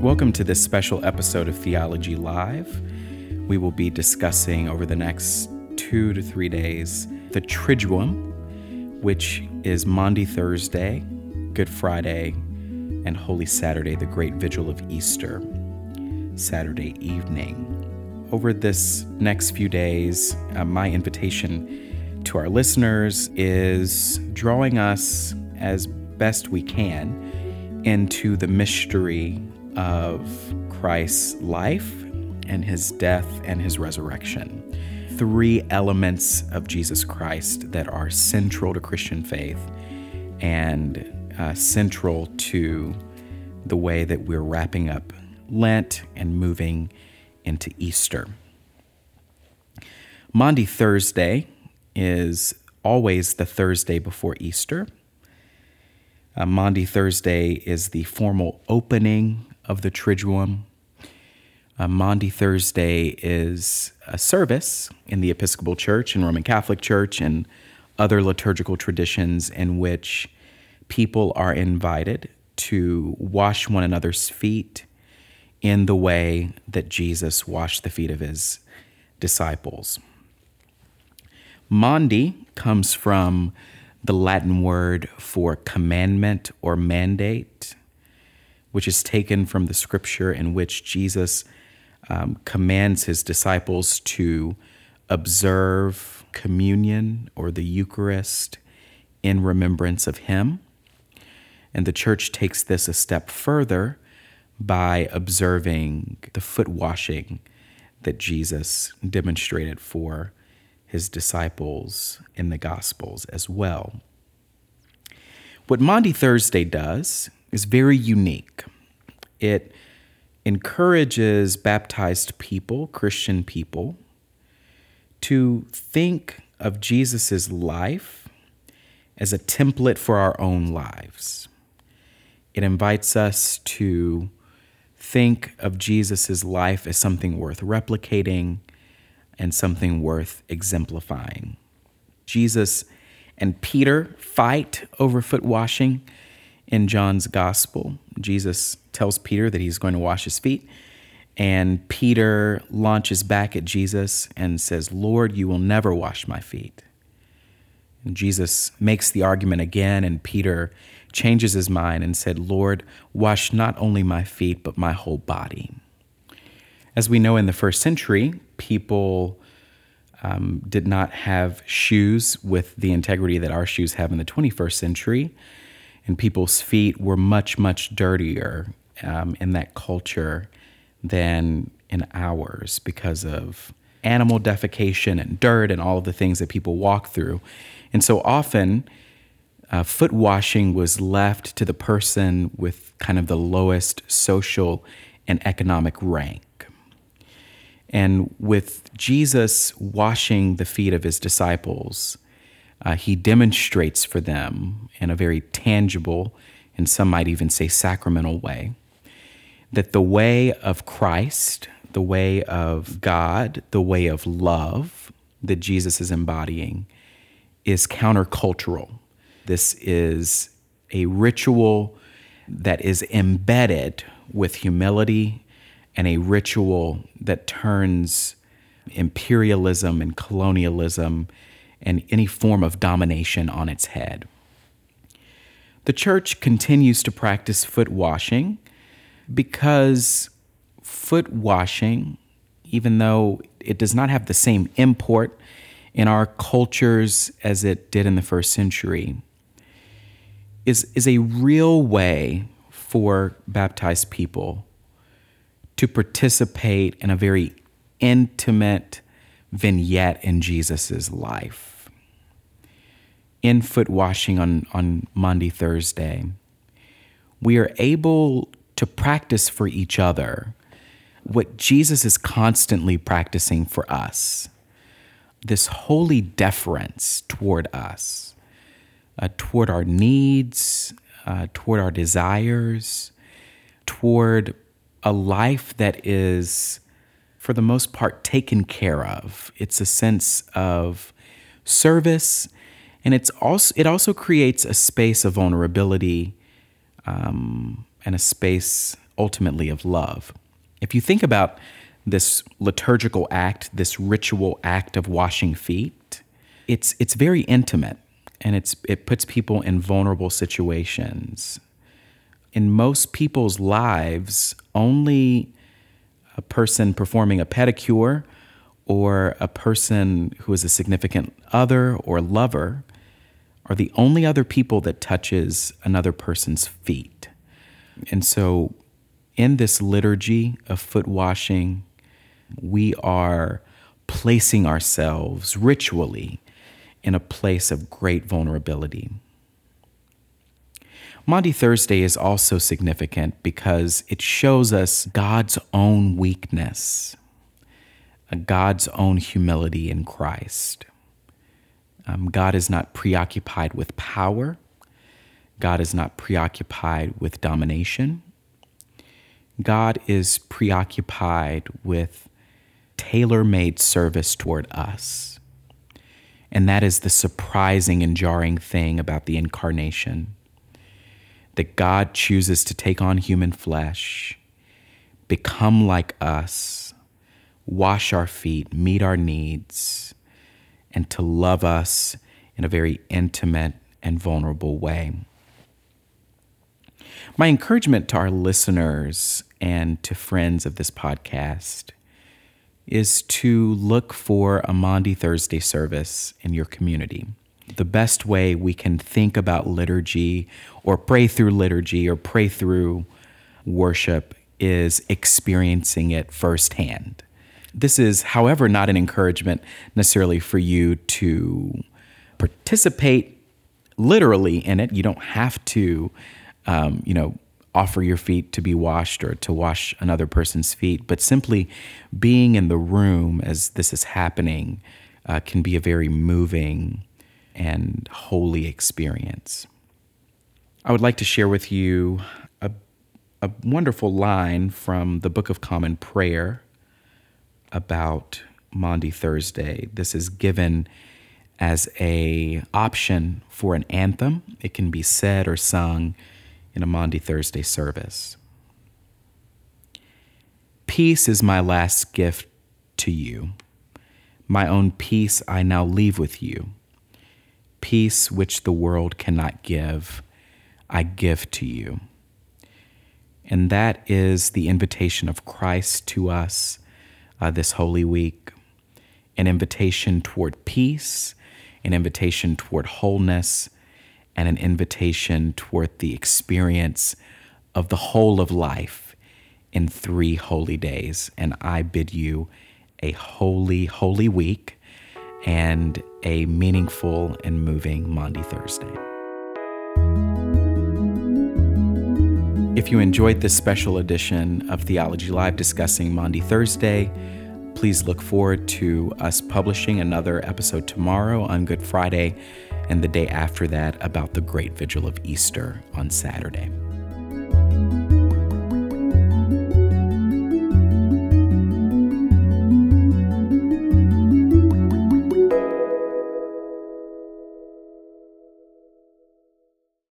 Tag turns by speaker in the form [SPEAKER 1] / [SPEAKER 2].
[SPEAKER 1] Welcome to this special episode of Theology Live. We will be discussing over the next 2 to 3 days the Triduum, which is Maundy Thursday, Good Friday, and Holy Saturday, the Great Vigil of Easter, Saturday evening. Over this next few days, my invitation to our listeners is drawing us as best we can into the mystery of Christ's life and his death and his resurrection. 3 elements of Jesus Christ that are central to Christian faith and central to the way that we're wrapping up Lent and moving into Easter. Maundy Thursday is always the Thursday before Easter. Maundy Thursday is the formal opening of the Triduum. Maundy Thursday is a service in the Episcopal Church and Roman Catholic Church and other liturgical traditions in which people are invited to wash one another's feet in the way that Jesus washed the feet of his disciples. Maundy comes from the Latin word for commandment or mandate, which is taken from the scripture in which Jesus commands his disciples to observe communion or the Eucharist in remembrance of him. And the church takes this a step further by observing the foot washing that Jesus demonstrated for his disciples in the Gospels as well. What Maundy Thursday does is very unique. It encourages baptized people, Christian people, to think of Jesus' life as a template for our own lives. It invites us to think of Jesus' life as something worth replicating and something worth exemplifying. Jesus and Peter fight over foot washing in John's gospel. Jesus tells Peter that he's going to wash his feet, and Peter launches back at Jesus and says, "Lord, you will never wash my feet." And Jesus makes the argument again, and Peter changes his mind and said, "Lord, wash not only my feet, but my whole body." As we know, in the first century, people did not have shoes with the integrity that our shoes have in the 21st century, and people's feet were much, much dirtier in that culture than in ours because of animal defecation and dirt and all of the things that people walk through. And so often, foot washing was left to the person with kind of the lowest social and economic rank. And with Jesus washing the feet of his disciples, he demonstrates for them in a very tangible, and some might even say sacramental way, that the way of Christ, the way of God, the way of love that Jesus is embodying is countercultural. This is a ritual that is embedded with humility and a ritual that turns imperialism and colonialism and any form of domination on its head. The church continues to practice foot washing because foot washing, even though it does not have the same import in our cultures as it did in the first century, is a real way for baptized people to participate in a very intimate vignette in Jesus' life. In foot washing on Maundy Thursday, we are able to practice for each other what Jesus is constantly practicing for us, this holy deference toward us, toward our needs, toward our desires, toward a life that is, for the most part, taken care of. It's a sense of service, and it also creates a space of vulnerability and a space ultimately of love. If you think about this liturgical act, this ritual act of washing feet, it's very intimate, and it puts people in vulnerable situations. In most people's lives, only a person performing a pedicure or a person who is a significant other or lover are the only other people that touches another person's feet. And so in this liturgy of foot washing, we are placing ourselves ritually in a place of great vulnerability. Maundy Thursday is also significant because it shows us God's own weakness, God's own humility in Christ. God is not preoccupied with power. God is not preoccupied with domination. God is preoccupied with tailor-made service toward us. And that is the surprising and jarring thing about the incarnation, that God chooses to take on human flesh, become like us, wash our feet, meet our needs, and to love us in a very intimate and vulnerable way. My encouragement to our listeners and to friends of this podcast is to look for a Maundy Thursday service in your community. The best way we can think about liturgy or pray through worship is experiencing it firsthand. This is, however, not an encouragement necessarily for you to participate literally in it. You don't have to, offer your feet to be washed or to wash another person's feet, but simply being in the room as this is happening can be a very moving and holy experience. I would like to share with you a wonderful line from the Book of Common Prayer about Maundy Thursday. This is given as an option for an anthem. It can be said or sung in a Maundy Thursday service. Peace is my last gift to you. My own peace I now leave with you. Peace which the world cannot give, I give to you. And that is the invitation of Christ to us this Holy Week, an invitation toward peace, an invitation toward wholeness, and an invitation toward the experience of the whole of life in 3 holy days. And I bid you a holy, holy week and a meaningful and moving Maundy Thursday. If you enjoyed this special edition of Theology Live discussing Maundy Thursday, please look forward to us publishing another episode tomorrow on Good Friday and the day after that about the Great Vigil of Easter on Saturday.